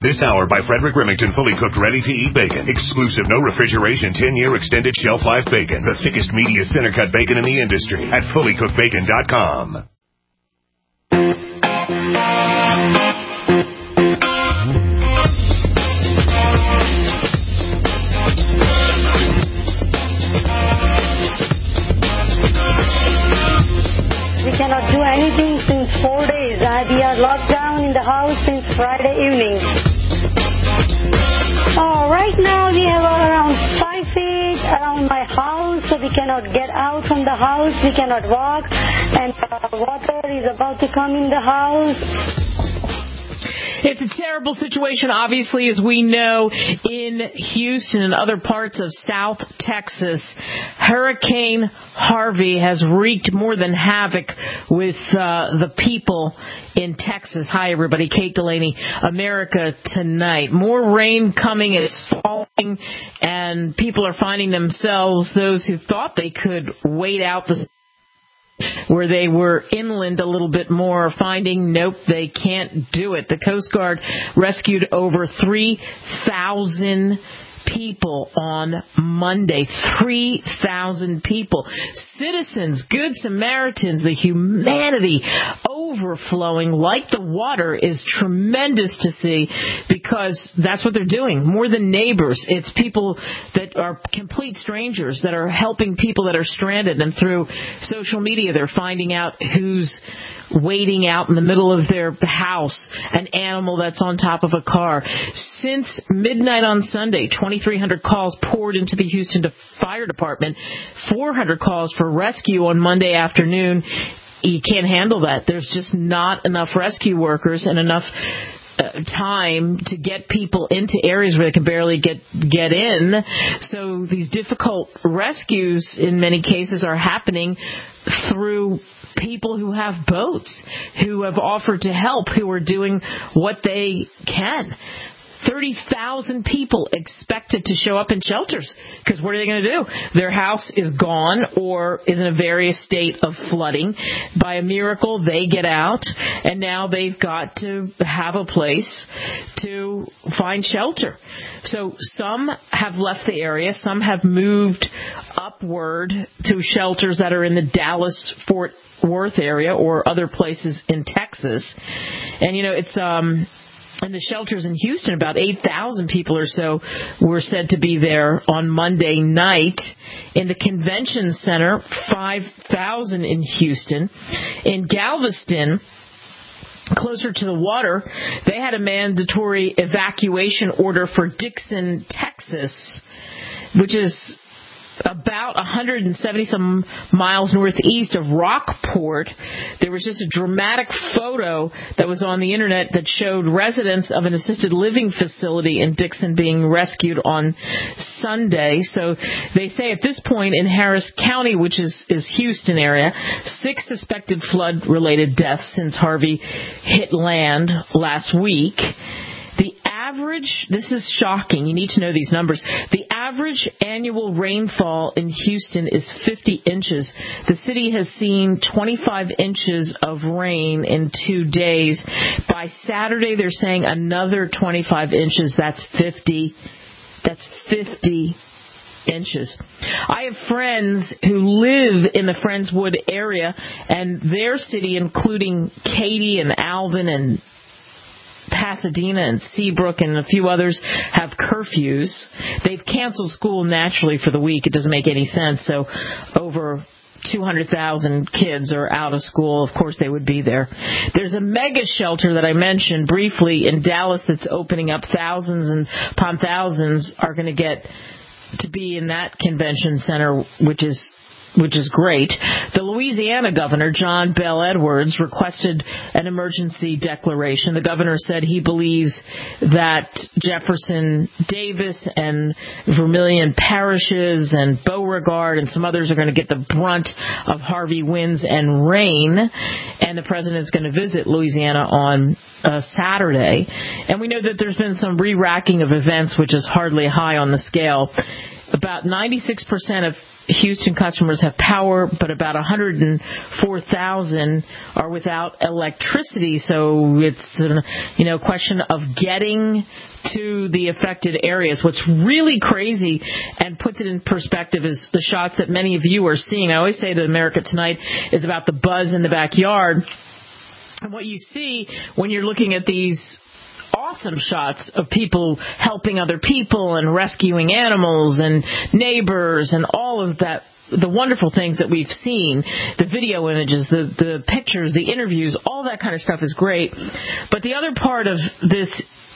This hour by Frederick Remington, fully cooked, ready-to-eat bacon. Exclusive, no refrigeration, 10-year extended shelf life bacon. The thickest, meatiest center-cut bacon in the industry at fullycookedbacon.com. We cannot do anything since 4 days. We are locked down in the house since Friday evening. Right now we have around 5 feet around my house, so we cannot get out from the house. We cannot walk, and water is about to come in the house. It's a terrible situation, obviously, as we know, in Houston and other parts of South Texas. Hurricane Harvey has wreaked more than havoc with the people in Texas. Hi, everybody. Kate Delaney, America Tonight. More rain coming. It's falling, and people are finding themselves, those who thought they could wait out the where they were inland a little bit more, finding, nope, they can't do it. The Coast Guard rescued over 3,000 people on Monday. 3,000 people. Citizens, good Samaritans, the humanity overflowing like the water is tremendous to see, because that's what they're doing. More than neighbors, it's people that are complete strangers that are helping people that are stranded, and through social media they're finding out who's waiting out in the middle of their house, an animal that's on top of a car. Since midnight on Sunday, 2,300 calls poured into the Houston Fire Department, 400 calls for rescue on Monday afternoon. You can't handle that. There's just not enough rescue workers and enough time to get people into areas where they can barely get in. So these difficult rescues in many cases are happening through people who have boats, who have offered to help, who are doing what they can. 30,000 people expected to show up in shelters, because what are they going to do? Their house is gone or is in a various state of flooding. By a miracle, they get out, and now they've got to have a place to find shelter. So some have left the area. Some have moved upward to shelters that are in the Dallas-Fort Worth area or other places in Texas. And, it's in the shelters in Houston, about 8,000 people or so were said to be there on Monday night. In the convention center, 5,000 in Houston. In Galveston, closer to the water, they had a mandatory evacuation order for Dixon, Texas, which is about 170-some miles northeast of Rockport. There was just a dramatic photo that was on the internet that showed residents of an assisted living facility in Dixon being rescued on Sunday. So they say at this point in Harris County, which is Houston area, 6 suspected flood-related deaths since Harvey hit land last week. The average, this is shocking, you need to know these numbers, the average annual rainfall in Houston is 50 inches. The city has seen 25 inches of rain in 2 days. By Saturday, they're saying another 25 inches. That's 50 inches. I have friends who live in the Friendswood area, and their city, including Katy and Alvin and Pasadena and Seabrook and a few others, have curfews. They've canceled school naturally for the week. It doesn't make any sense. So over 200,000 kids are out of school. Of course, they would be there. There's a mega shelter that I mentioned briefly in Dallas that's opening up. Thousands and upon thousands are going to get to be in that convention center, which is great. The Louisiana governor, John Bel Edwards, requested an emergency declaration. The governor said he believes that Jefferson Davis and Vermilion parishes and Beauregard and some others are going to get the brunt of Harvey winds and rain, and the president is going to visit Louisiana on Saturday. And we know that there's been some re-racking of events, which is hardly high on the scale. about 96% of Houston customers have power, but about 104,000 are without electricity. So it's a question of getting to the affected areas. What's really crazy and puts it in perspective is the shots that many of you are seeing. I always say that America Tonight is about the buzz in the backyard. And what you see when you're looking at these awesome shots of people helping other people and rescuing animals and neighbors and all of that, the wonderful things that we've seen, the video images, the pictures, the interviews, all that kind of stuff is great. But the other part of this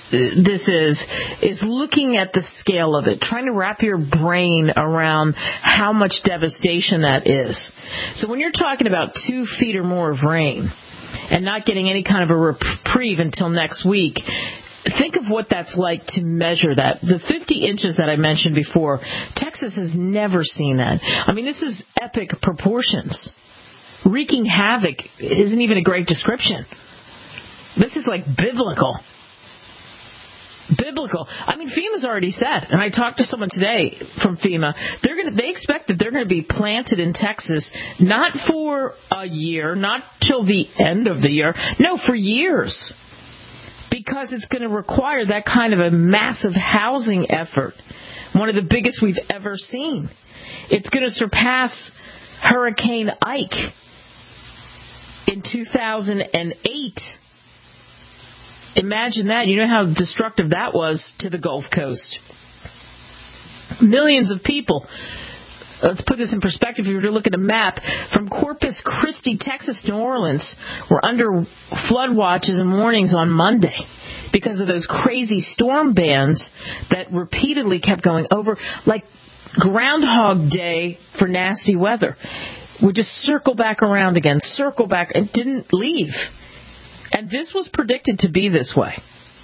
is looking at the scale of it, trying to wrap your brain around how much devastation that is. So when you're talking about 2 feet or more of rain and not getting any kind of a reprieve until next week, think of what that's like to measure that. The 50 inches that I mentioned before, Texas has never seen that. I mean, this is epic proportions. Wreaking havoc isn't even a great description. This is like biblical. Biblical. I mean, FEMA's already said, and I talked to someone today from FEMA, they expect that they're going to be planted in Texas not for a year, not till the end of the year, no, for years, because it's going to require that kind of a massive housing effort, one of the biggest we've ever seen. It's going to surpass Hurricane Ike in 2008. Imagine that. You know how destructive that was to the Gulf Coast. Millions of people. Let's put this in perspective. If you were to look at a map, from Corpus Christi, Texas, New Orleans, were under flood watches and warnings on Monday because of those crazy storm bands that repeatedly kept going over, like Groundhog Day for nasty weather. Would just circle back around again, circle back, and didn't leave. And this was predicted to be this way.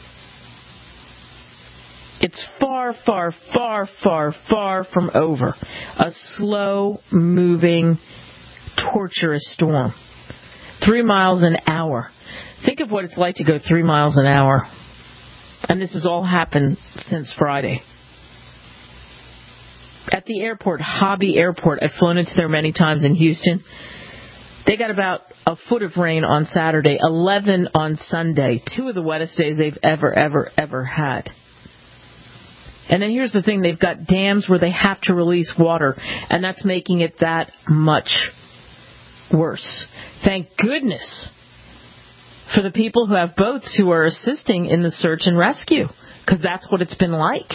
It's far, far, far, far, far from over. A slow-moving, torturous storm. 3 miles an hour. Think of what it's like to go 3 miles an hour. And this has all happened since Friday. At the airport, Hobby Airport, I've flown into there many times in Houston. They got about a foot of rain on Saturday, 11 on Sunday, 2 of the wettest days they've ever had. And then here's the thing, they've got dams where they have to release water, and that's making it that much worse. Thank goodness for the people who have boats who are assisting in the search and rescue, because that's what it's been like.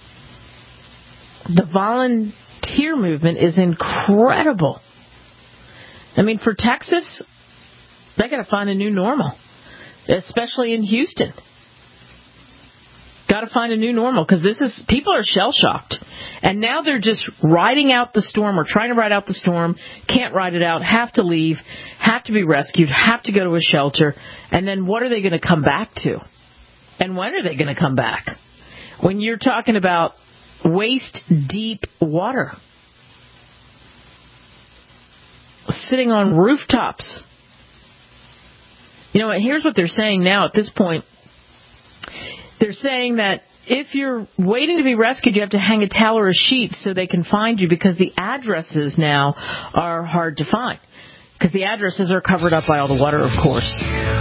The volunteer movement is incredible. I mean, for Texas, they got to find a new normal, especially in Houston. Got to find a new normal because people are shell-shocked. And now they're just riding out the storm or trying to ride out the storm, can't ride it out, have to leave, have to be rescued, have to go to a shelter. And then what are they going to come back to? And when are they going to come back? When you're talking about waist-deep water, sitting on rooftops. You know, here's what they're saying now at this point. They're saying that if you're waiting to be rescued, you have to hang a towel or a sheet so they can find you, because the addresses now are hard to find. Because the addresses are covered up by all the water, of course.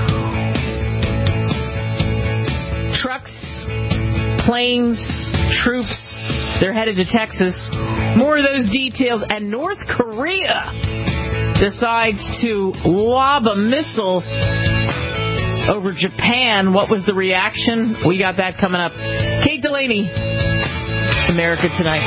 Trucks, planes, troops, they're headed to Texas. More of those details. And North Korea decides to lob a missile over Japan. What was the reaction? We got that coming up. Kate Delaney, America Tonight.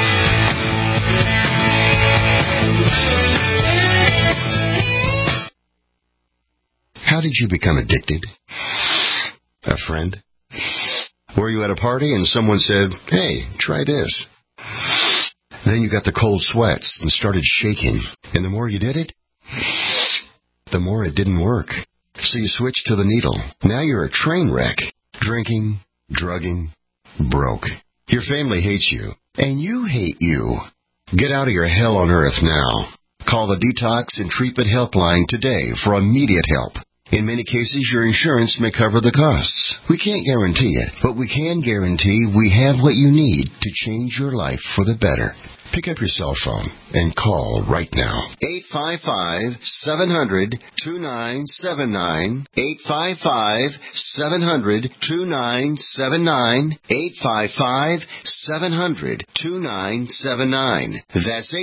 How did you become addicted? A friend? Were you at a party and someone said, "Hey, try this"? Then you got the cold sweats and started shaking. And the more you did it, the more it didn't work. So you switched to the needle. Now you're a train wreck. Drinking, drugging, broke. Your family hates you. And you hate you. Get out of your hell on earth now. Call the Detox and Treatment Helpline today for immediate help. In many cases, your insurance may cover the costs. We can't guarantee it, but we can guarantee we have what you need to change your life for the better. Pick up your cell phone and call right now. 855-700-2979. 855-700-2979. 855-700-2979. That's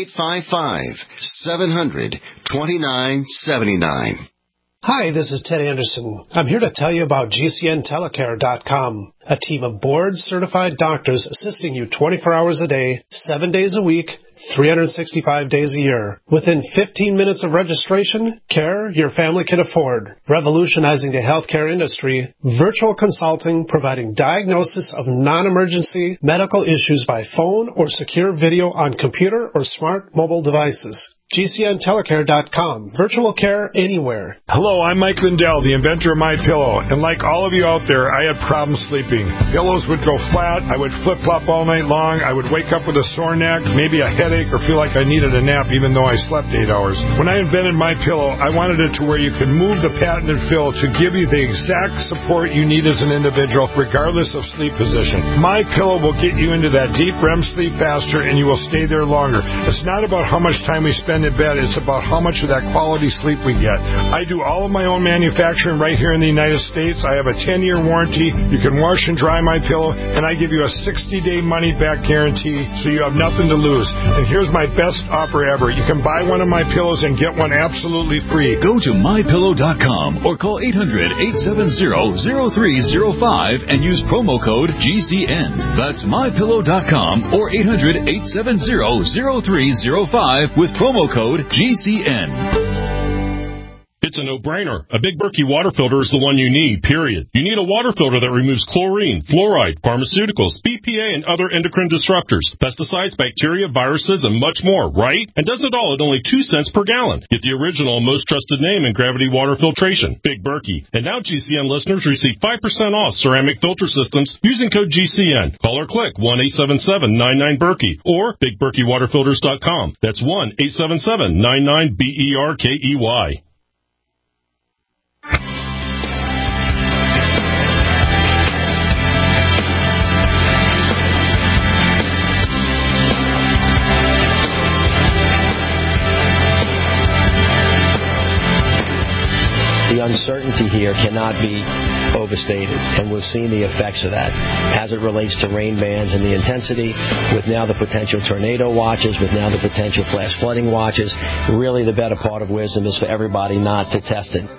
855-700-2979. Hi, this is Ted Anderson. I'm here to tell you about GCNtelecare.com, a team of board-certified doctors assisting you 24 hours a day, 7 days a week, 365 days a year. Within 15 minutes of registration, care your family can afford. Revolutionizing the healthcare industry, virtual consulting providing diagnosis of non-emergency medical issues by phone or secure video on computer or smart mobile devices. GCNtelecare.com. Virtual care anywhere. Hello, I'm Mike Lindell, the inventor of MyPillow. And like all of you out there, I had problems sleeping. Pillows would go flat. I would flip-flop all night long. I would wake up with a sore neck, maybe a headache, or feel like I needed a nap even though I slept 8 hours. When I invented MyPillow, I wanted it to where you could move the patented fill to give you the exact support you need as an individual, regardless of sleep position. MyPillow will get you into that deep REM sleep faster, and you will stay there longer. It's not about how much time we spend in bed. It's about how much of that quality sleep we get. I do all of my own manufacturing right here in the United States. I have a 10-year warranty. You can wash and dry MyPillow, and I give you a 60-day money-back guarantee, so you have nothing to lose. And here's my best offer ever. You can buy one of my pillows and get one absolutely free. Go to MyPillow.com or call 800-870-0305 and use promo code GCN. That's MyPillow.com or 800-870-0305 with promo code GCN. It's a no-brainer. A Big Berkey water filter is the one you need, period. You need a water filter that removes chlorine, fluoride, pharmaceuticals, BPA, and other endocrine disruptors, pesticides, bacteria, viruses, and much more, right? And does it all at only 2 cents per gallon. Get the original, most trusted name in gravity water filtration, Big Berkey. And now GCN listeners receive 5% off ceramic filter systems using code GCN. Call or click 1-877-99-BERKEY or BigBerkeyWaterFilters.com. That's 1-877-99-BERKEY. The uncertainty here cannot be overstated, and we've seen the effects of that as it relates to rain bands and the intensity, with now the potential tornado watches, with now the potential flash flooding watches. Really, the better part of wisdom is for everybody not to test it.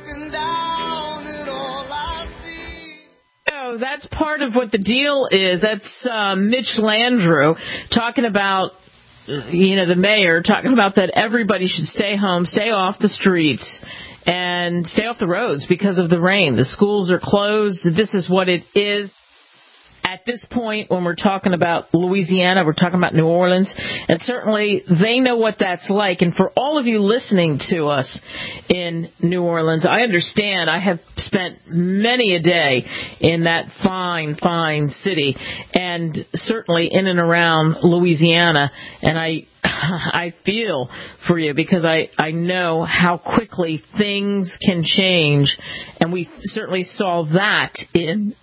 Oh, that's part of what the deal is. That's Mitch Landrieu talking about, the mayor, talking about that everybody should stay home, stay off the streets, and stay off the roads because of the rain. The schools are closed. This is what it is. At this point, when we're talking about Louisiana, we're talking about New Orleans, and certainly they know what that's like. And for all of you listening to us in New Orleans, I understand. I have spent many a day in that fine, fine city, and certainly in and around Louisiana, and I feel for you because I know how quickly things can change, and we certainly saw that in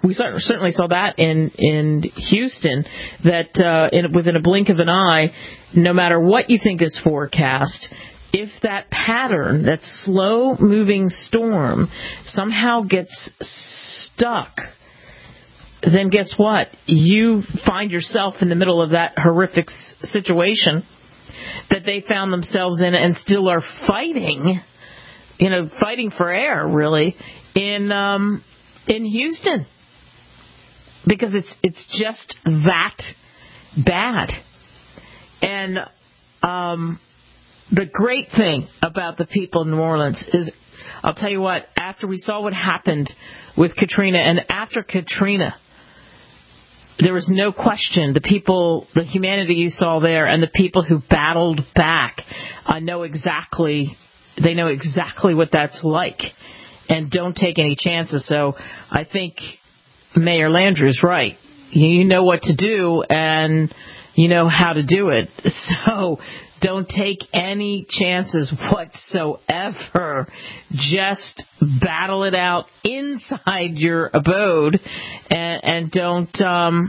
Houston, that within a blink of an eye, no matter what you think is forecast, if that pattern, that slow-moving storm, somehow gets stuck, then guess what? You find yourself in the middle of that horrific situation that they found themselves in and still are fighting, fighting for air, really, in Houston. Because it's just that bad. And the great thing about the people in New Orleans is, I'll tell you what, after we saw what happened with Katrina, and after Katrina, there was no question the people, the humanity you saw there, and the people who battled back, they know exactly what that's like, and don't take any chances. So I think Mayor Landrieu's right. You know what to do, and you know how to do it. So don't take any chances whatsoever. Just battle it out inside your abode, and don't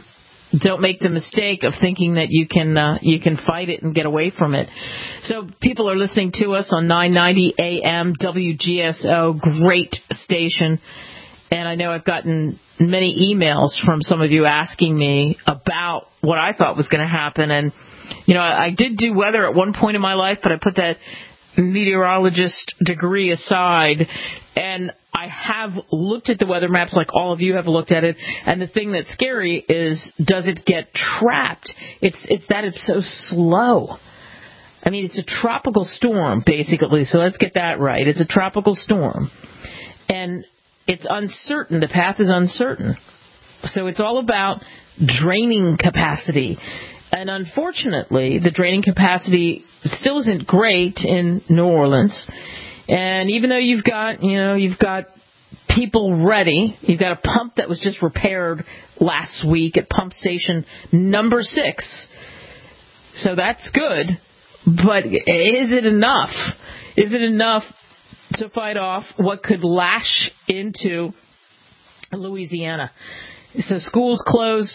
don't make the mistake of thinking that you can fight it and get away from it. So people are listening to us on 990 AM WGSO, great station. And I know I've gotten many emails from some of you asking me about what I thought was going to happen. And, I did do weather at one point in my life, but I put that meteorologist degree aside. And I have looked at the weather maps like all of you have looked at it. And the thing that's scary is, does it get trapped? It's that it's so slow. I mean, it's a tropical storm, basically. So let's get that right. It's a tropical storm. And it's uncertain. The path is uncertain. So it's all about draining capacity. And unfortunately, the draining capacity still isn't great in New Orleans. And even though you've got people ready, you've got a pump that was just repaired last week at pump station number 6. So that's good. But is it enough? Is it enough to fight off what could lash into Louisiana? So schools closed.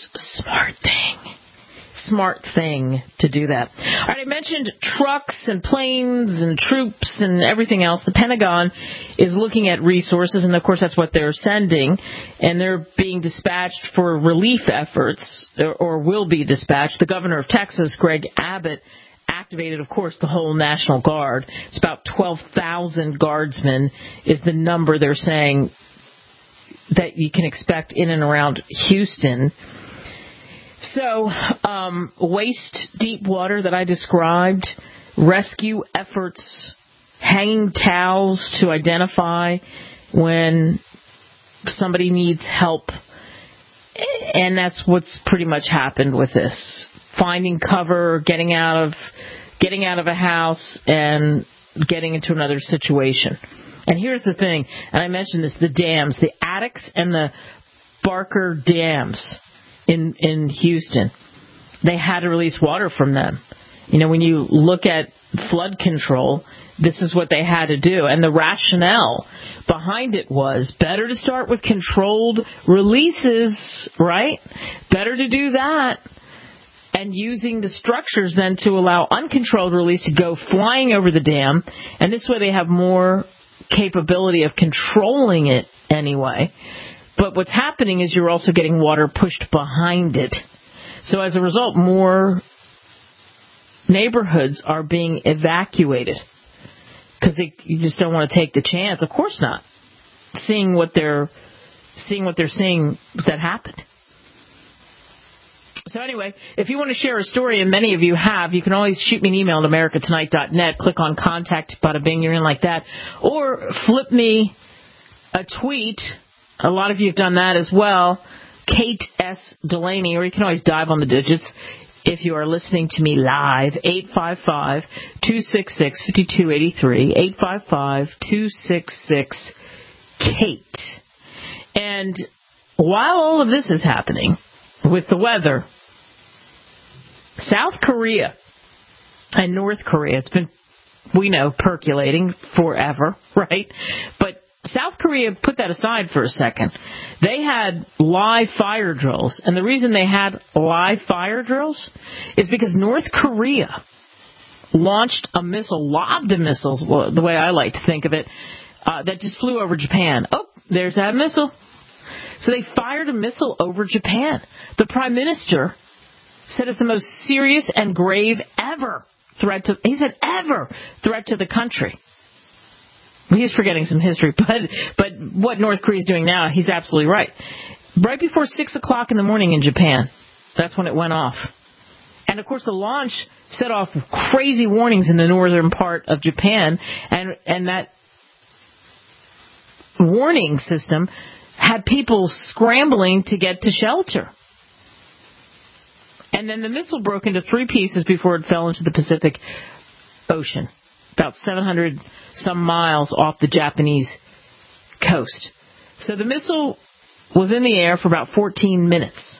Smart thing to do that. All right, I mentioned trucks and planes and troops and everything else. The Pentagon is looking at resources, and of course that's what they're sending, and they're being dispatched for relief efforts, or will be dispatched. The governor of Texas, Greg Abbott, activated, of course, the whole National Guard. It's about 12,000 guardsmen is the number they're saying that you can expect in and around Houston. So, waist deep water that I described, rescue efforts, hanging towels to identify when somebody needs help. And that's what's pretty much happened with this. Finding cover, getting out of a house and getting into another situation. And here's the thing, and I mentioned this, the dams, the Addicks and the Barker dams in Houston. They had to release water from them. When you look at flood control, this is what they had to do. And the rationale behind it was better to start with controlled releases, right? Better to do that. And using the structures then to allow uncontrolled release to go flying over the dam. And this way they have more capability of controlling it anyway. But what's happening is you're also getting water pushed behind it. So as a result, more neighborhoods are being evacuated because you just don't want to take the chance. Of course not. Seeing what they're seeing that happened. So anyway, if you want to share a story, and many of you have, you can always shoot me an email at americatonight.net. Click on contact, bada bing, you're in like that. Or flip me a tweet. A lot of you have done that as well. Kate S. Delaney, or you can always dive on the digits if you are listening to me live. 855-266-5283. 855-266-KATE. And while all of this is happening with the weather, South Korea and North Korea, it's been, we know, percolating forever, right? But South Korea, put that aside for a second. They had live fire drills. And the reason they had live fire drills is because North Korea launched a missile, lobbed a missile, the way I like to think of it, that just flew over Japan. Oh, there's that missile. So they fired a missile over Japan. The Prime Minister said it's the most serious and grave threat to the country. He's forgetting some history, but what North Korea is doing now, he's absolutely right. Right before 6 o'clock in the morning in Japan, that's when it went off. And, of course, the launch set off crazy warnings in the northern part of Japan, and that warning system had people scrambling to get to shelter. And then the missile broke into 3 pieces before it fell into the Pacific Ocean, about 700 some miles off the Japanese coast. So the missile was in the air for about 14 minutes.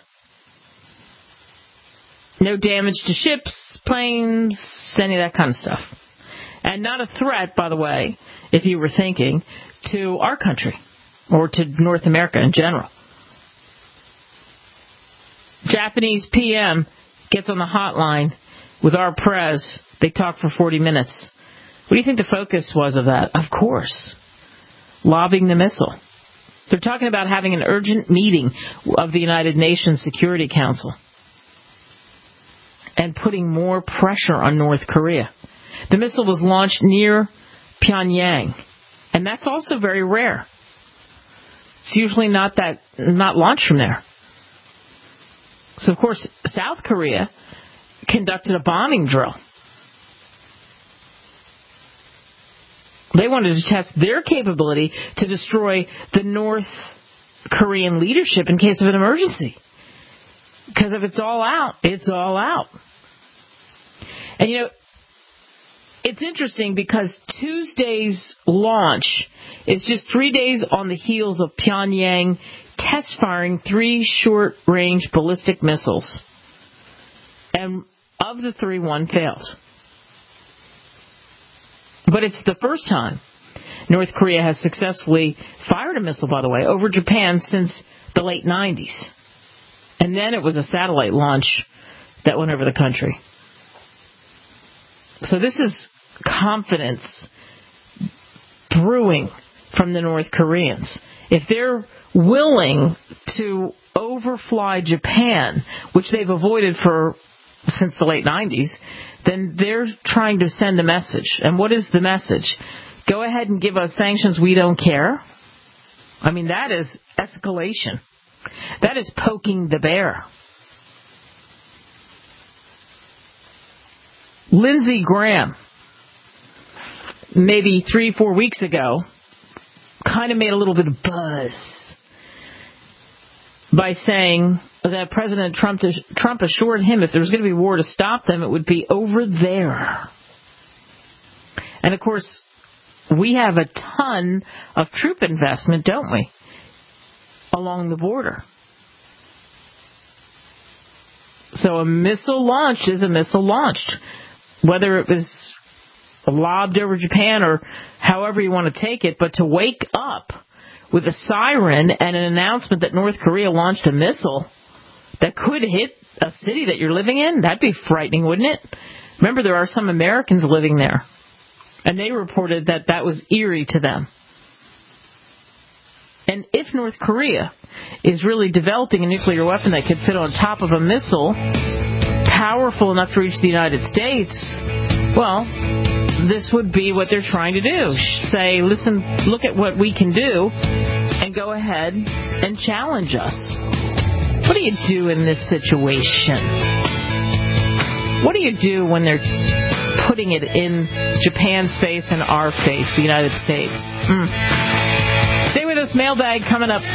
No damage to ships, planes, any of that kind of stuff. And not a threat, by the way, if you were thinking, to our country or to North America in general. Japanese PM gets on the hotline with our prez. They talk for 40 minutes. What do you think the focus was of that? Of course, lobbing the missile. They're talking about having an urgent meeting of the United Nations Security Council and putting more pressure on North Korea. The missile was launched near Pyongyang, and that's also very rare. It's usually not launched from there. So, of course, South Korea conducted a bombing drill. They wanted to test their capability to destroy the North Korean leadership in case of an emergency. Because if it's all out, it's all out. And, it's interesting because Tuesday's launch is just 3 days on the heels of Pyongyang test firing 3 short-range ballistic missiles. And of the 3, 1 failed. But it's the first time North Korea has successfully fired a missile, by the way, over Japan since the late 90s. And then it was a satellite launch that went over the country. So this is confidence brewing from the North Koreans. If they're willing to overfly Japan, which they've avoided since the late 90s, then they're trying to send a message. And what is the message? Go ahead and give us sanctions, we don't care. I mean, that is escalation. That is poking the bear. Lindsey Graham, maybe 3-4 weeks ago, kind of made a little bit of buzz by saying that President Trump assured him if there was going to be war to stop them, it would be over there. And, of course, we have a ton of troop investment, don't we, along the border. So a missile launched is a missile launched. Whether it was lobbed over Japan or however you want to take it, but to wake up with a siren and an announcement that North Korea launched a missile that could hit a city that you're living in, that'd be frightening, wouldn't it? Remember, there are some Americans living there, and they reported that that was eerie to them. And if North Korea is really developing a nuclear weapon that could sit on top of a missile powerful enough to reach the United States, well, this would be what they're trying to do. Say, listen, look at what we can do, and go ahead and challenge us. What do you do in this situation? What do you do when they're putting it in Japan's face and our face, the United States? Stay with us. Mailbag coming up.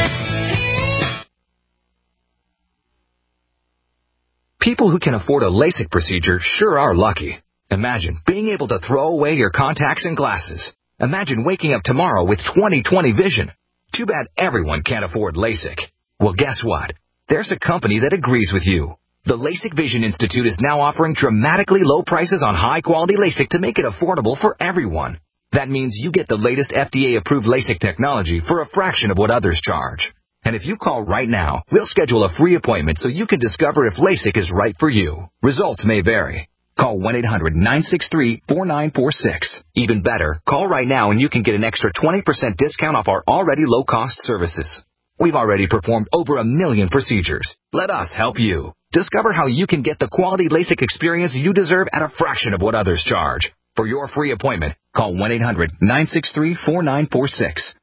People who can afford a LASIK procedure sure are lucky. Imagine being able to throw away your contacts and glasses. Imagine waking up tomorrow with 20/20 vision. Too bad everyone can't afford LASIK. Well, guess what? There's a company that agrees with you. The LASIK Vision Institute is now offering dramatically low prices on high-quality LASIK to make it affordable for everyone. That means you get the latest FDA-approved LASIK technology for a fraction of what others charge. And if you call right now, we'll schedule a free appointment so you can discover if LASIK is right for you. Results may vary. Call 1-800-963-4946. Even better, call right now and you can get an extra 20% discount off our already low-cost services. We've already performed over 1 million procedures. Let us help you. Discover how you can get the quality LASIK experience you deserve at a fraction of what others charge. For your free appointment, call 1-800-963-4946.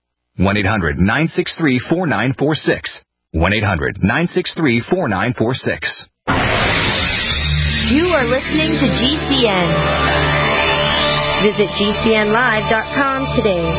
1-800-963-4946. 1-800-963-4946. You are listening to GCN. Visit GCNlive.com today.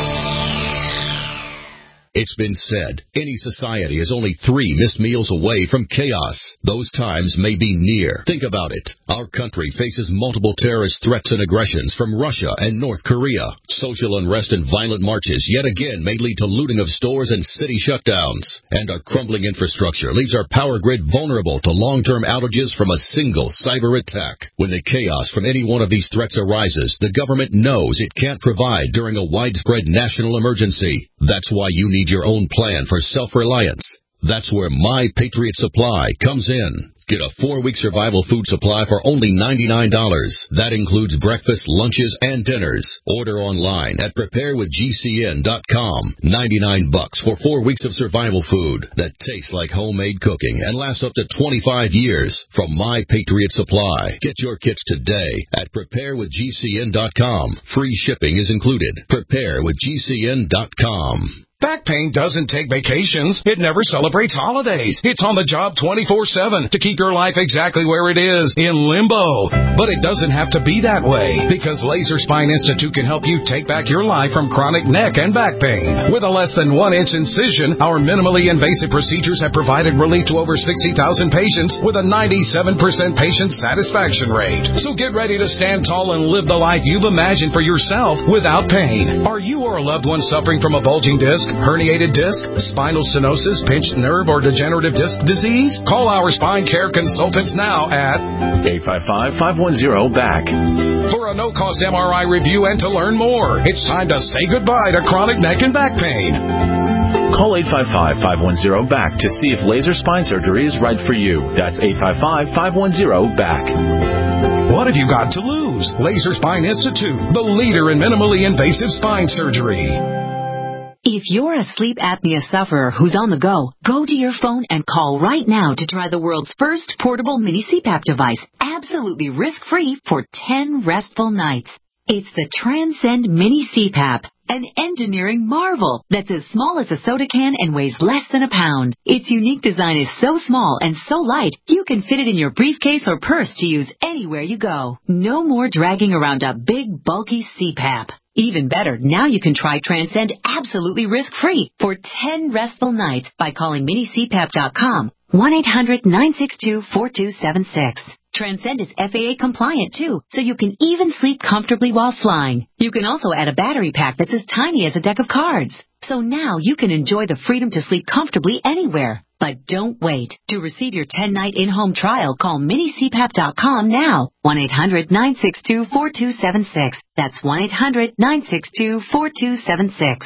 It's been said, any society is only 3 missed meals away from chaos. Those times may be near. Think about it. Our country faces multiple terrorist threats and aggressions from Russia and North Korea. Social unrest and violent marches yet again may lead to looting of stores and city shutdowns. And our crumbling infrastructure leaves our power grid vulnerable to long-term outages from a single cyber attack. When the chaos from any one of these threats arises, the government knows it can't provide during a widespread national emergency. That's why you need your own plan for self-reliance. That's where My Patriot Supply comes in. Get a 4-week survival food supply for only $99. That includes breakfast, lunches, and dinners. Order online at preparewithgcn.com. $99 for 4 weeks of survival food that tastes like homemade cooking and lasts up to 25 years from My Patriot Supply. Get your kits today at preparewithgcn.com. Free shipping is included. Preparewithgcn.com. Back pain doesn't take vacations. It never celebrates holidays. It's on the job 24/7 to keep your life exactly where it is, in limbo. But it doesn't have to be that way, because Laser Spine Institute can help you take back your life from chronic neck and back pain. With a less than 1-inch incision, our minimally invasive procedures have provided relief to over 60,000 patients with a 97% patient satisfaction rate. So get ready to stand tall and live the life you've imagined for yourself without pain. Are you or a loved one suffering from a bulging disc, herniated disc, spinal stenosis, pinched nerve, or degenerative disc disease? Call our spine care consultants now at 855-510-BACK. For a no-cost MRI review and to learn more. It's time to say goodbye to chronic neck and back pain. Call 855-510-BACK to see if laser spine surgery is right for you. That's 855-510-BACK. What have you got to lose? Laser Spine Institute, the leader in minimally invasive spine surgery. If you're a sleep apnea sufferer who's on the go, go to your phone and call right now to try the world's first portable mini CPAP device, absolutely risk-free for 10 restful nights. It's the Transcend Mini CPAP, an engineering marvel that's as small as a soda can and weighs less than a pound. Its unique design is so small and so light, you can fit it in your briefcase or purse to use anywhere you go. No more dragging around a big, bulky CPAP. Even better, now you can try Transcend absolutely risk-free for 10 restful nights by calling minicpap.com, 1-800-962-4276. Transcend is FAA compliant too, so you can even sleep comfortably while flying. You can also add a battery pack that's as tiny as a deck of cards. So now you can enjoy the freedom to sleep comfortably anywhere. But don't wait. To receive your 10-night in-home trial, call minicpap.com now. 1-800-962-4276. That's 1-800-962-4276.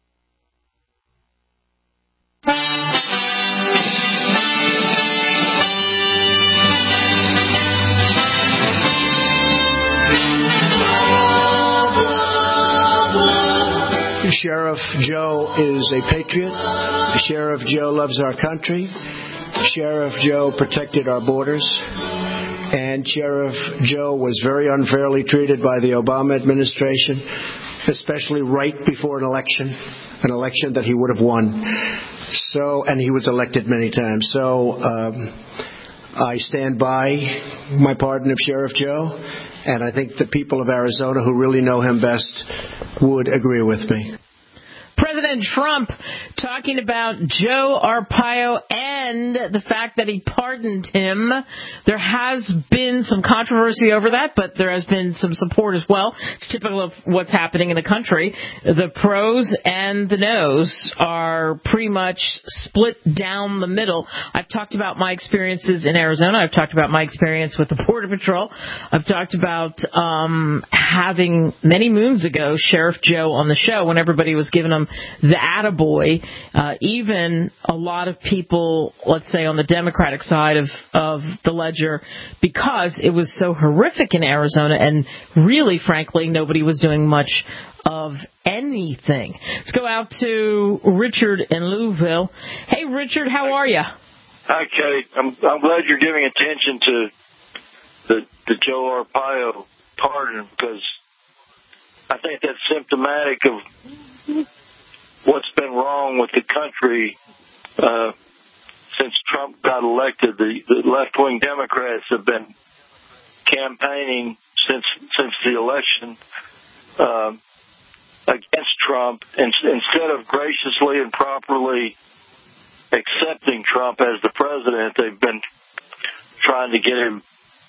Sheriff Joe is a patriot. Sheriff Joe loves our country. Sheriff Joe protected our borders. And Sheriff Joe was very unfairly treated by the Obama administration, especially right before an election that he would have won. And he was elected many times. So I stand by my pardon of Sheriff Joe, and I think the people of Arizona who really know him best would agree with me. President Trump talking about Joe Arpaio and the fact that he pardoned him. There has been some controversy over that, but there has been some support as well. It's typical of what's happening in the country. The pros and the nos are pretty much split down the middle. I've talked about my experiences in Arizona. I've talked about my experience with the Border Patrol. I've talked about having many moons ago Sheriff Joe on the show when everybody was giving him the attaboy. Even a lot of people, let's say on the Democratic side of the ledger, because it was so horrific in Arizona and really, frankly, nobody was doing much of anything. Let's go out to Richard in Louisville. Hey, Richard, how are you? Hi, Kate. I'm glad you're giving attention to the Joe Arpaio pardon, because I think that's symptomatic of what's been wrong with the country since Trump got elected. The left-wing Democrats have been campaigning since the election against Trump. Instead of graciously and properly accepting Trump as the president, they've been trying to get him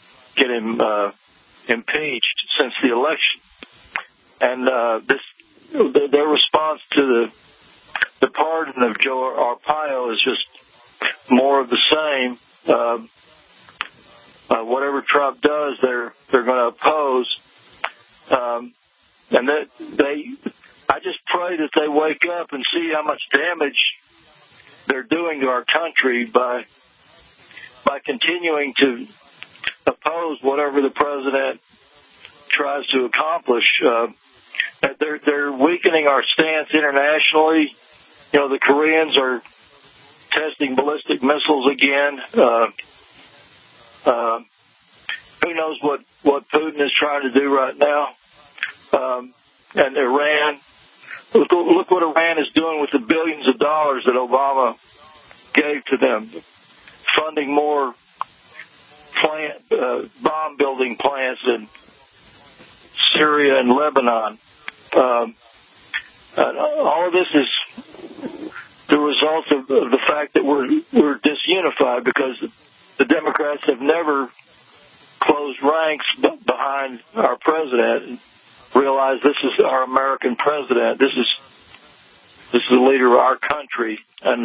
impeached since the election. And their response to the pardon of Joe Arpaio is just more of the same. Whatever Trump does, they're going to oppose. And I just pray that they wake up and see how much damage they're doing to our country by continuing to oppose whatever the president tries to accomplish. They're weakening our stance internationally. You know, the Koreans are testing ballistic missiles again. Who knows what Putin is trying to do right now? And Iran. Look what Iran is doing with the billions of dollars that Obama gave to them, funding more bomb-building plants in Syria and Lebanon. And all of this is the result of the fact that we're disunified, because the Democrats have never closed ranks behind our president and realized this is our American president. This is the leader of our country. And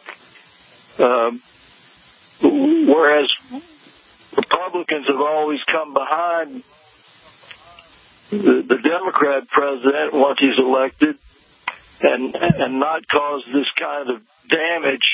whereas Republicans have always come behind the Democrat president once he's elected and not cause this kind of damage,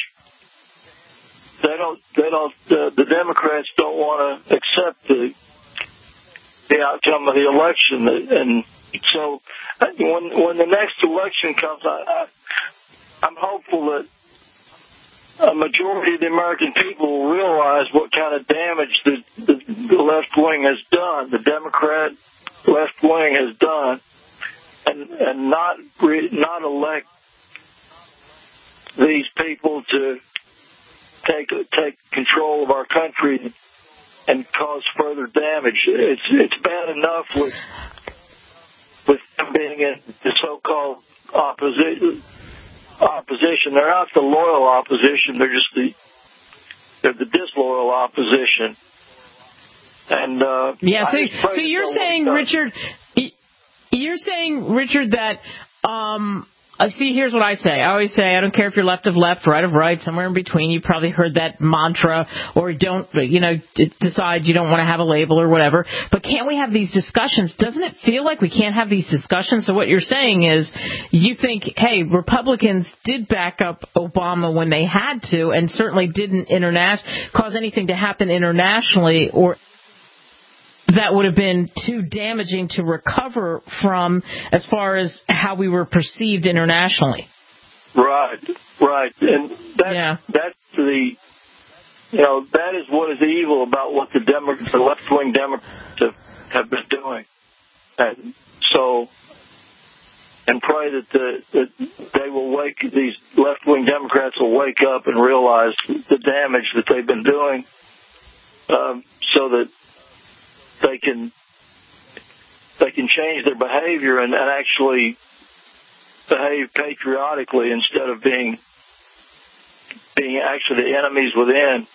the Democrats don't want to accept the outcome of the election. And so when the next election comes, I'm hopeful that a majority of the American people will realize what kind of damage the left wing has done, the Democrat left wing has done, and not elect these people to take control of our country and cause further damage. It's bad enough with them being in the so-called opposition. They're not the loyal opposition. They're just the disloyal opposition. And so you're saying, Richard, that see, here's what I say. I always say, I don't care if you're left of left, right of right, somewhere in between. You probably heard that mantra, or decide you don't want to have a label or whatever. But can't we have these discussions? Doesn't it feel like we can't have these discussions? So what you're saying is, you think, hey, Republicans did back up Obama when they had to, and certainly didn't cause anything to happen internationally, or that would have been too damaging to recover from as far as how we were perceived internationally. Right. And that's that is what is evil about what the left-wing Democrats have been doing. And pray that they will these left-wing Democrats will wake up and realize the damage that they've been doing, so that they can change their behavior and actually behave patriotically instead of being actually the enemies within.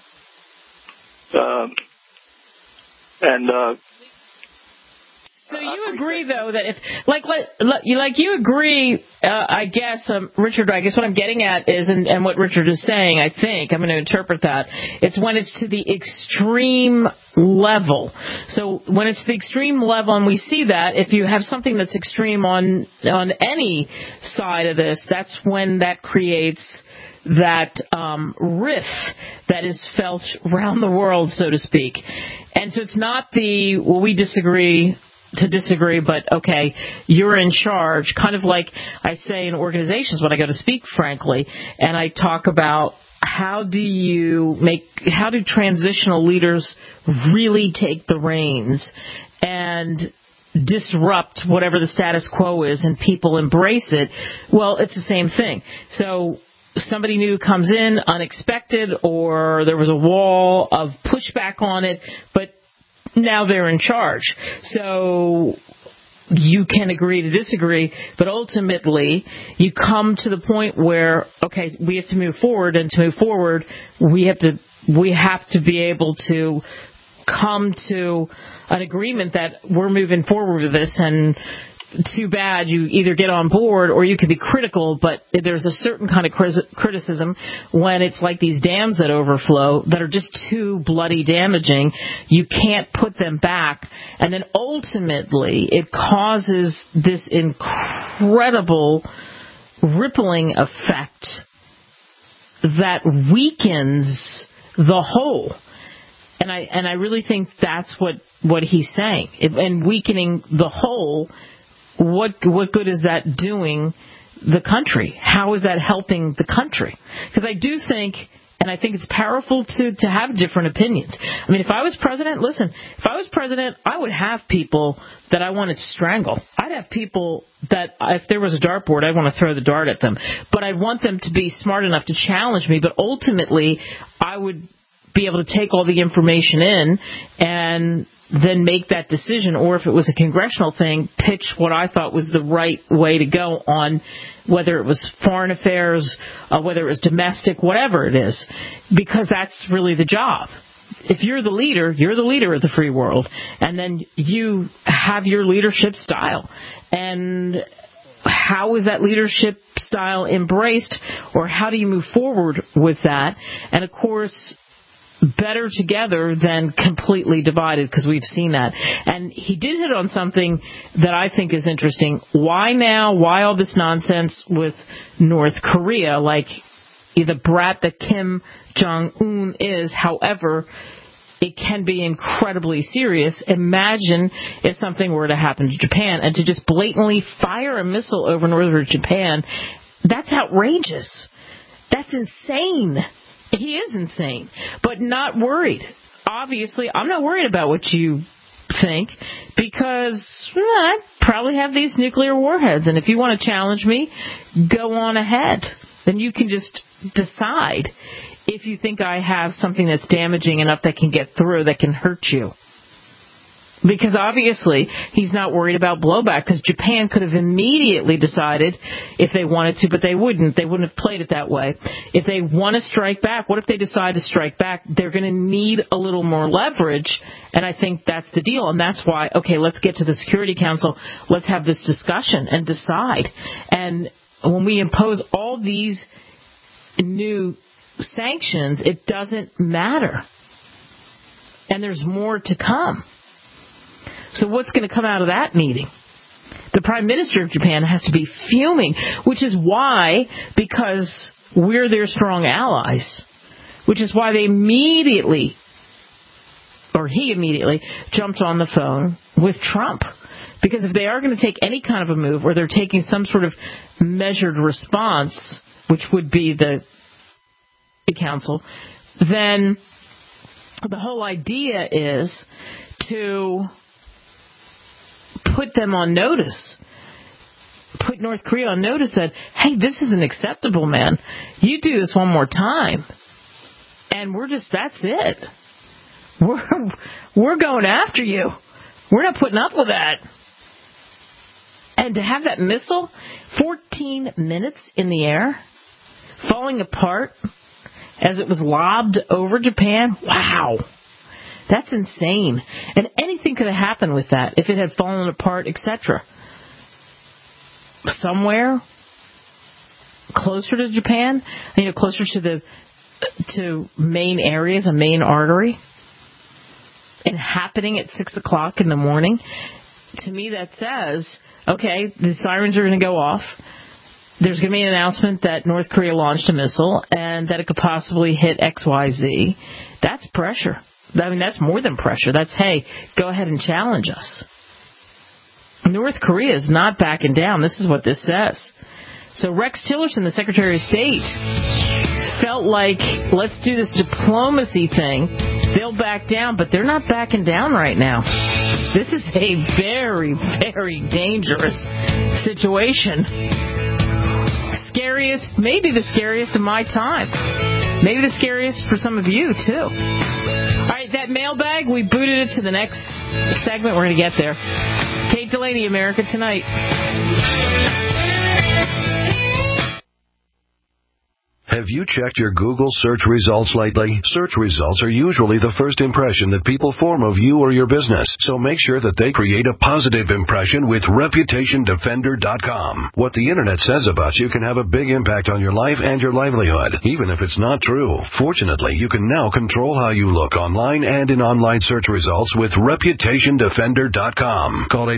So you agree, though, that if, you agree, I guess, Richard, I guess what I'm getting at is, and what Richard is saying, I think, I'm going to interpret that, it's when it's to the extreme level. So when it's the extreme level, and we see that, if you have something that's extreme on any side of this, that's when that creates that riff that is felt around the world, so to speak. And so it's not we disagree to disagree, but okay, you're in charge, kind of like I say in organizations when I go to speak, frankly, and I talk about how do transitional leaders really take the reins and disrupt whatever the status quo is and people embrace it. Well, it's the same thing. So somebody new comes in unexpected, or there was a wall of pushback on it, but now they're in charge. So you can agree to disagree, but ultimately you come to the point where, okay, we have to move forward, and to move forward, we have to be able to come to an agreement that we're moving forward with this, and too bad, you either get on board or you could be critical, but there's a certain kind of criticism when it's like these dams that overflow that are just too bloody damaging. You can't put them back. And then ultimately it causes this incredible rippling effect that weakens the whole. And I really think that's what he's saying. And weakening the whole, what good is that doing the country? How is that helping the country? Because I do think, and I think it's powerful to have different opinions. I mean, if I was president, I would have people that I wanted to strangle. I'd have people that, if there was a dartboard, I'd want to throw the dart at them. But I'd want them to be smart enough to challenge me. But ultimately, I would be able to take all the information in and then make that decision, or if it was a congressional thing, pitch what I thought was the right way to go on, whether it was foreign affairs, whether it was domestic, whatever it is, because that's really the job. If you're the leader of the free world, and then you have your leadership style. And how is that leadership style embraced, or how do you move forward with that? And of course, better together than completely divided, because we've seen that. And he did hit on something that I think is interesting. Why now? Why all this nonsense with North Korea? Like the brat that Kim Jong-un is. However, it can be incredibly serious. Imagine if something were to happen to Japan, and to just blatantly fire a missile over northern Japan. That's outrageous. That's insane. He is insane, but not worried. Obviously, I'm not worried about what you think, because I probably have these nuclear warheads, and if you want to challenge me, go on ahead. Then you can just decide if you think I have something that's damaging enough that can get through, that can hurt you. Because obviously he's not worried about blowback, because Japan could have immediately decided if they wanted to, but they wouldn't. They wouldn't have played it that way. If they want to strike back, what if they decide to strike back? They're going to need a little more leverage, and I think that's the deal. And that's why, okay, let's get to the Security Council. Let's have this discussion and decide. And when we impose all these new sanctions, it doesn't matter. And there's more to come. So what's going to come out of that meeting? The Prime Minister of Japan has to be fuming, which is why, because we're their strong allies, which is why he immediately jumped on the phone with Trump. Because if they are going to take any kind of a move, or they're taking some sort of measured response, which would be the council, then the whole idea is to put them on notice, put North Korea on notice that, hey, this isn't acceptable, man. You do this one more time, and that's it. We're going after you. We're not putting up with that. And to have that missile 14 minutes in the air, falling apart as it was lobbed over Japan, wow. That's insane. And anything could have happened with that if it had fallen apart, etc. Somewhere closer to Japan, closer to main areas, a main artery, and happening at 6 o'clock in the morning. To me, that says, okay, the sirens are going to go off. There's going to be an announcement that North Korea launched a missile and that it could possibly hit XYZ. That's pressure. That's more than pressure. That's, hey, go ahead and challenge us. North Korea is not backing down. This is what this says. So Rex Tillerson, the Secretary of State, felt like, let's do this diplomacy thing. They'll back down, but they're not backing down right now. This is a very, very dangerous situation. Scariest, maybe the scariest of my time. Maybe the scariest for some of you, too. All right, that mailbag, we booted it to the next segment. We're going to get there. Kate Delaney, America Tonight. Have you checked your Google search results lately? Search results are usually the first impression that people form of you or your business, so make sure that they create a positive impression with ReputationDefender.com. What the Internet says about you can have a big impact on your life and your livelihood, even if it's not true. Fortunately, you can now control how you look online and in online search results with ReputationDefender.com. Call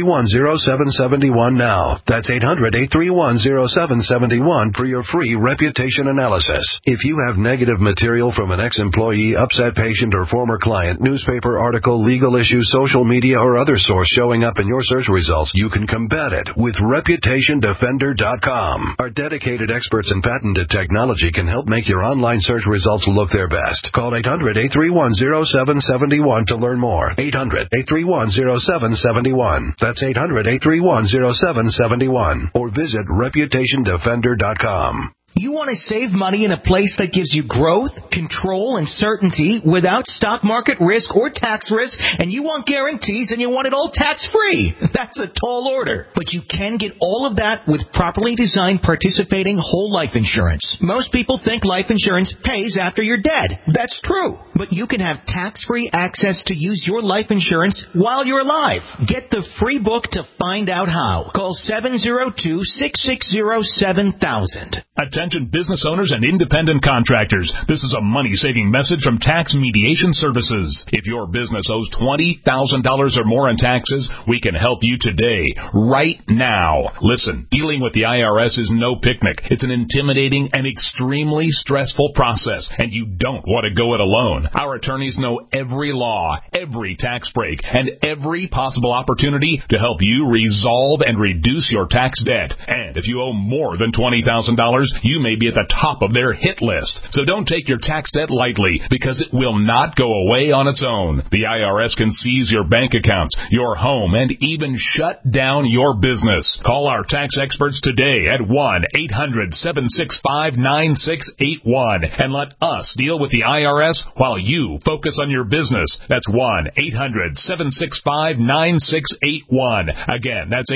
800-831-0771 now. That's 800-831-0771 for your free Reputation reputation analysis. If you have negative material from an ex-employee, upset patient, or former client, newspaper article, legal issue, social media, or other source showing up in your search results, you can combat it with ReputationDefender.com. Our dedicated experts in patented technology can help make your online search results look their best. Call 800-831-0771 to learn more. 800-831-0771. That's 800-831-0771. Or visit ReputationDefender.com. You want to save money in a place that gives you growth, control, and certainty without stock market risk or tax risk, and you want guarantees and you want it all tax-free. That's a tall order. But you can get all of that with properly designed participating whole life insurance. Most people think life insurance pays after you're dead. That's true. But you can have tax-free access to use your life insurance while you're alive. Get the free book to find out how. Call 702-660-7000. Attention business owners and independent contractors. This is a money-saving message from Tax Mediation Services. If your business owes $20,000 or more in taxes, we can help you today, right now. Listen, dealing with the IRS is no picnic. It's an intimidating and extremely stressful process, and you don't want to go it alone. Our attorneys know every law, every tax break, and every possible opportunity to help you resolve and reduce your tax debt. And if you owe more than $20,000, you may be at the top of their hit list. So don't take your tax debt lightly, because it will not go away on its own. The IRS can seize your bank accounts, your home, and even shut down your business. Call our tax experts today at 1-800-765-9681 and let us deal with the IRS while you focus on your business. That's 1-800-765-9681. Again, that's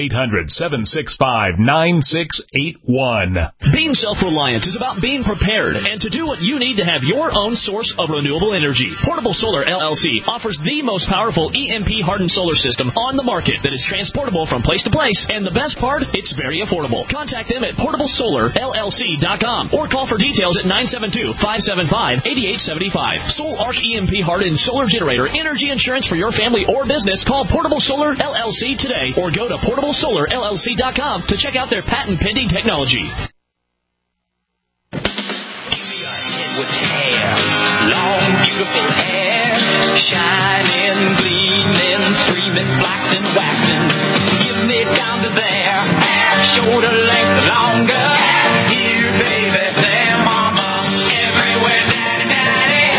800-765-9681. Being self-reliant is about being prepared and to do what you need to have your own source of renewable energy. Portable Solar LLC offers the most powerful EMP-hardened solar system on the market that is transportable from place to place, and the best part, it's very affordable. Contact them at portablesolarllc.com or call for details at 972-575-8875. Soul Arc EMP-hardened solar generator energy insurance for your family or business. Call Portable Solar LLC today or go to portablesolarllc.com to check out their patent-pending technology. With hair, long, beautiful hair, shining, gleaming, streaming, flaxen, waxing. Give me down to there, shoulder length longer. Here, baby, there, mama, everywhere, daddy, daddy.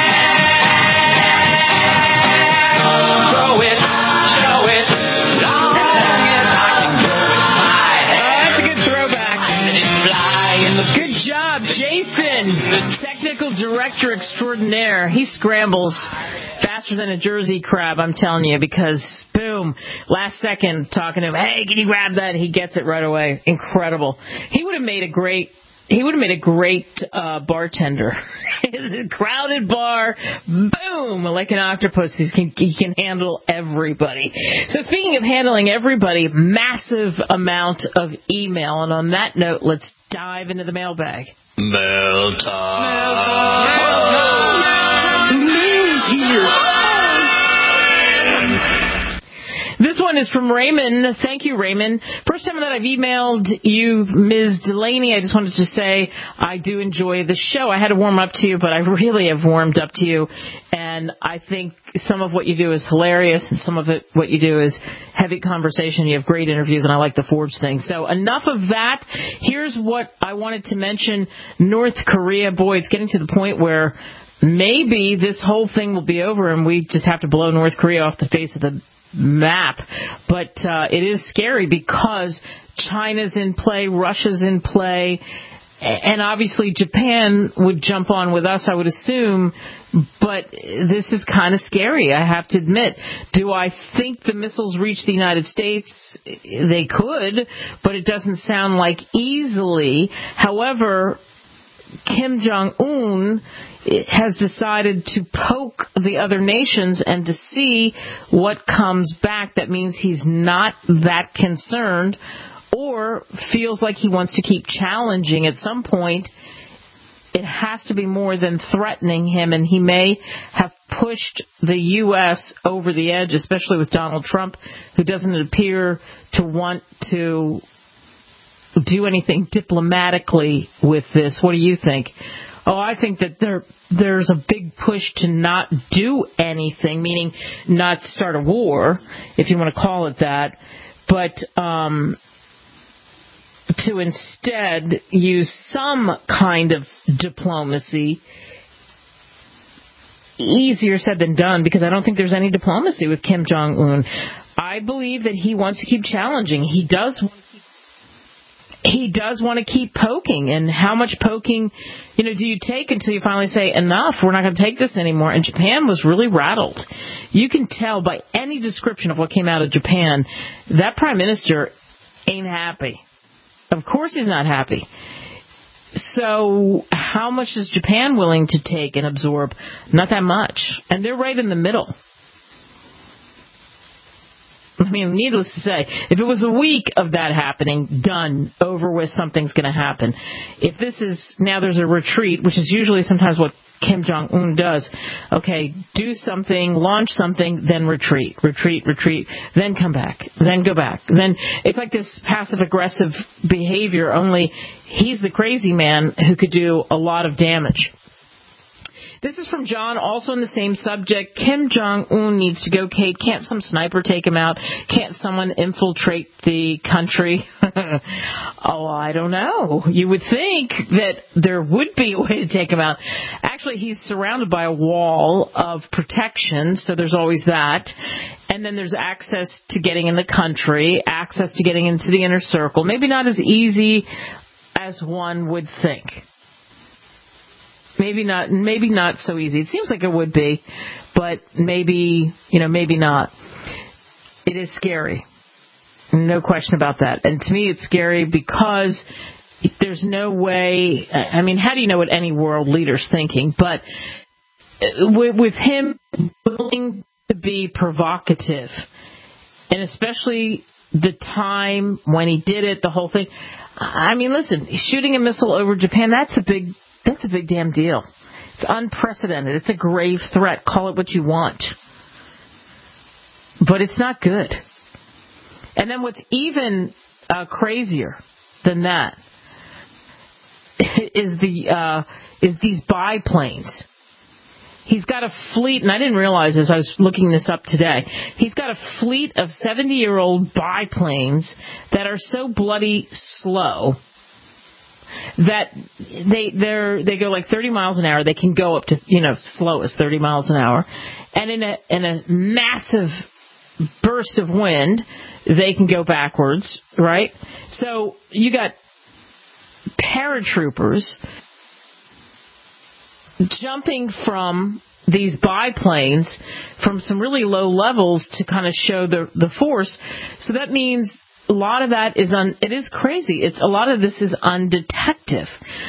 Grow it, show it, long as I can grow it. My hair. That's a good throwback. Let it fly in the Good job, Jason. Technical director extraordinaire. He scrambles faster than a Jersey crab, I'm telling you, because, boom, last second talking to him, hey, can you grab that? He gets it right away. Incredible. He would have made a great bartender. It's a crowded bar, boom, like an octopus. He can handle everybody. So speaking of handling everybody, massive amount of email. And on that note, let's dive into the mailbag. Mail time. Mail's here. This one is from Raymond. Thank you, Raymond. First time that I've emailed you, Ms. Delaney, I just wanted to say I do enjoy the show. I had to warm up to you, but I really have warmed up to you. And I think some of what you do is hilarious, and some of what you do is heavy conversation. You have great interviews, and I like the Forbes thing. So enough of that. Here's what I wanted to mention. North Korea, boy, it's getting to the point where maybe this whole thing will be over and we just have to blow North Korea off the face of the map. But it is scary because China's in play, Russia's in play, and obviously Japan would jump on with us, I would assume. But this is kind of scary, I have to admit. Do I think the missiles reach the United States? They could, but it doesn't sound like easily. However, Kim Jong-un has decided to poke the other nations and to see what comes back. That means he's not that concerned or feels like he wants to keep challenging. At some point, it has to be more than threatening him, and he may have pushed the U.S. over the edge, especially with Donald Trump, who doesn't appear to want to do anything diplomatically with this. What do you think? Oh, I think that there's a big push to not do anything, meaning not start a war, if you want to call it that, but to instead use some kind of diplomacy. Easier said than done, because I don't think there's any diplomacy with Kim Jong-un. I believe that he wants to keep challenging. He does want to keep poking. And how much poking, do you take until you finally say, enough, we're not going to take this anymore? And Japan was really rattled. You can tell by any description of what came out of Japan, that prime minister ain't happy. Of course he's not happy. So how much is Japan willing to take and absorb? Not that much. And they're right in the middle. I mean, needless to say, if it was a week of that happening, done, over with, something's going to happen. If this is, now there's a retreat, which is usually sometimes what Kim Jong-un does. Okay, do something, launch something, then retreat, then come back, then go back. Then it's like this passive-aggressive behavior, only he's the crazy man who could do a lot of damage. This is from John, also in the same subject. Kim Jong-un needs to go, Kate. Can't some sniper take him out? Can't someone infiltrate the country? Oh, I don't know. You would think that there would be a way to take him out. Actually, he's surrounded by a wall of protection, so there's always that. And then there's access to getting in the country, access to getting into the inner circle. Maybe not as easy as one would think. Maybe not so easy. It seems like it would be, but maybe not. It is scary. No question about that. And to me, it's scary because there's no way, I mean, how do you know what any world leader's thinking? But with him willing to be provocative, and especially the time when he did it, the whole thing. I mean, listen, shooting a missile over Japan, that's a big damn deal. It's unprecedented. It's a grave threat. Call it what you want. But it's not good. And then what's even crazier than that is these biplanes. He's got a fleet, and I didn't realize this, I was looking this up today. He's got a fleet of 70-year-old biplanes that are so bloody slow that they go like 30 miles an hour. They can go up to, slow as 30 miles an hour. And in a massive burst of wind, they can go backwards, right? So you got paratroopers jumping from these biplanes from some really low levels to kind of show the force. So that means a lot of that is it is crazy. A lot of this is undetected,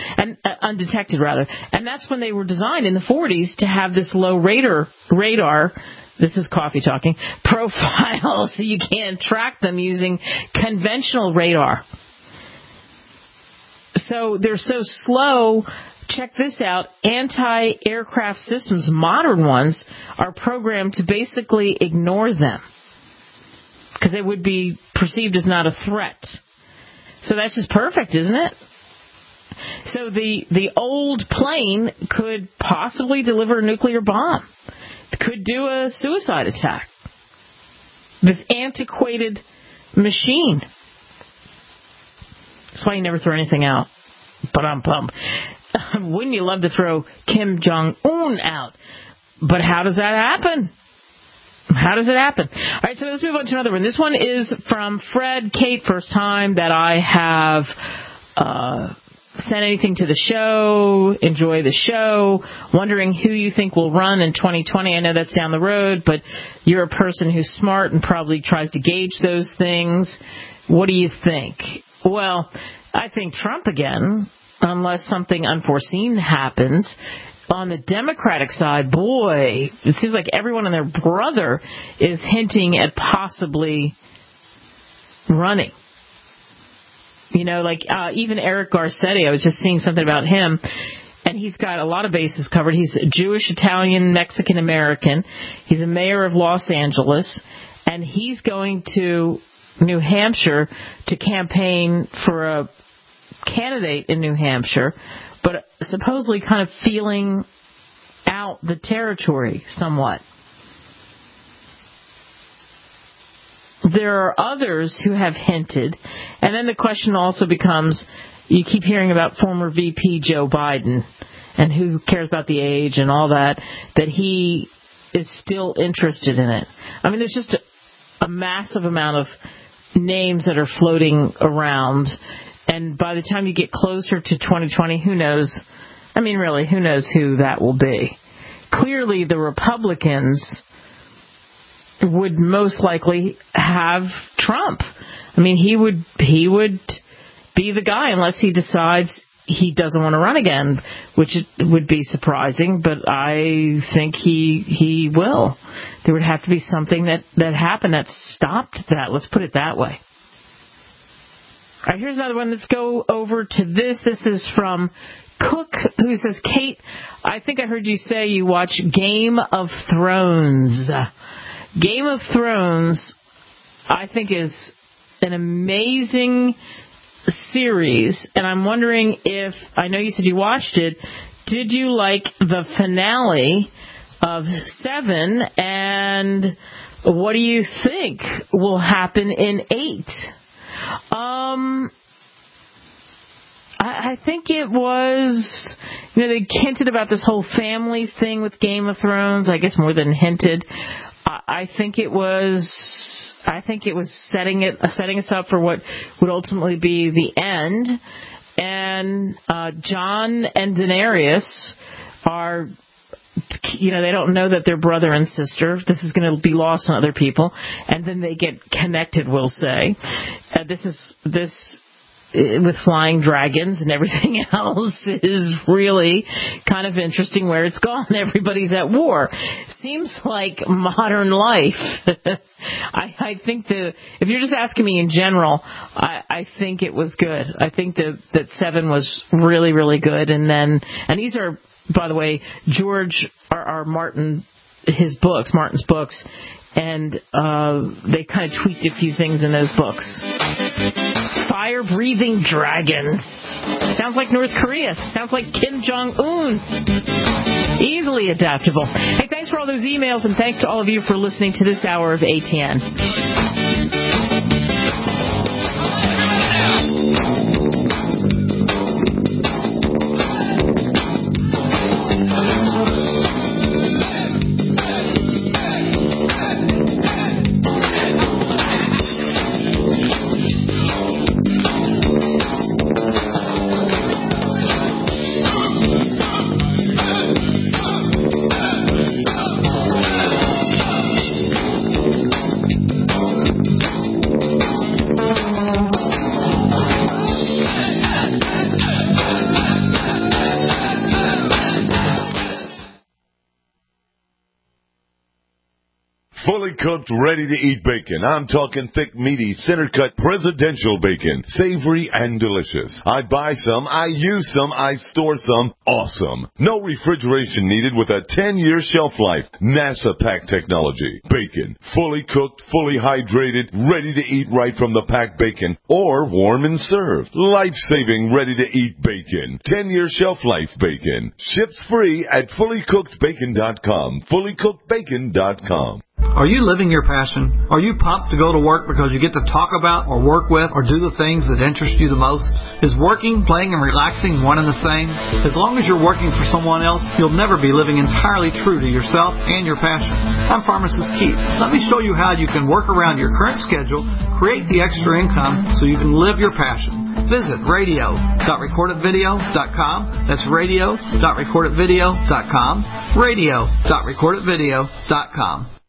and that's when they were designed in the 40s to have this low radar. This is coffee talking profile, so you can't track them using conventional radar. So they're so slow. Check this out. Anti-aircraft systems, modern ones, are programmed to basically ignore them, because they would be perceived as not a threat. So that's just perfect, isn't it? So the old plane could possibly deliver a nuclear bomb. It could do a suicide attack. This antiquated machine. That's why you never throw anything out. Wouldn't you love to throw Kim Jong-un out? But how does that happen? How does it happen? All right, so let's move on to another one. This one is from Fred. Kate, first time that I have sent anything to the show. Enjoy the show. Wondering who you think will run in 2020. I know that's down the road, but you're a person who's smart and probably tries to gauge those things. What do you think? Well, I think Trump again, unless something unforeseen happens. On the Democratic side, boy, it seems like everyone and their brother is hinting at possibly running. Even Eric Garcetti, I was just seeing something about him, and he's got a lot of bases covered. He's Jewish, Italian, Mexican American. He's a mayor of Los Angeles, and he's going to New Hampshire to campaign for a candidate in New Hampshire, but supposedly kind of feeling out the territory somewhat. There are others who have hinted, and then the question also becomes, you keep hearing about former VP Joe Biden and who cares about the age and all that he is still interested in it. I mean, there's just a massive amount of names that are floating around, and by the time you get closer to 2020, who knows? I mean, really, who knows who that will be? Clearly, the Republicans would most likely have Trump. I mean, he would be the guy unless he decides he doesn't want to run again, which would be surprising, but I think he will. There would have to be something that happened that stopped that. Let's put it that way. All right, here's another one. Let's go over to this. This is from Cook, who says, Kate, I think I heard you say you watch Game of Thrones. Game of Thrones, I think, is an amazing series, and I'm wondering if, I know you said you watched it, did you like the finale of 7, and what do you think will happen in 8? I think it was, they hinted about this whole family thing with Game of Thrones, I guess more than hinted. I think it was setting us up for what would ultimately be the end. And Jon and Daenerys are, they don't know that they're brother and sister. This is going to be lost on other people, and then they get connected. We'll say this with flying dragons and everything else is really kind of interesting where it's gone. Everybody's at war. Seems like modern life. I think if you're just asking me in general, I think it was good. I think that 7 was really, really good. And these are, by the way, George R. Martin's books, and they kind of tweaked a few things in those books. Fire-breathing dragons. Sounds like North Korea. Sounds like Kim Jong-un. Easily adaptable. Hey, thanks for all those emails, and thanks to all of you for listening to this hour of ATN. Fully cooked, ready-to-eat bacon. I'm talking thick, meaty, center-cut presidential bacon. Savory and delicious. I buy some, I use some, I store some. Awesome. No refrigeration needed with a 10-year shelf life. NASA pack technology. Bacon. Fully cooked, fully hydrated, ready to eat right from the packed bacon. Or warm and served. Life-saving, ready-to-eat bacon. 10-year shelf life bacon. Ships free at fullycookedbacon.com. Fullycookedbacon.com. Are you living your passion? Are you pumped to go to work because you get to talk about or work with or do the things that interest you the most? Is working, playing, and relaxing one and the same? As long as you're working for someone else, you'll never be living entirely true to yourself and your passion. I'm Pharmacist Keith. Let me show you how you can work around your current schedule, create the extra income so you can live your passion. Visit radio.recordedvideo.com. That's radio.recordedvideo.com. radio.recordedvideo.com.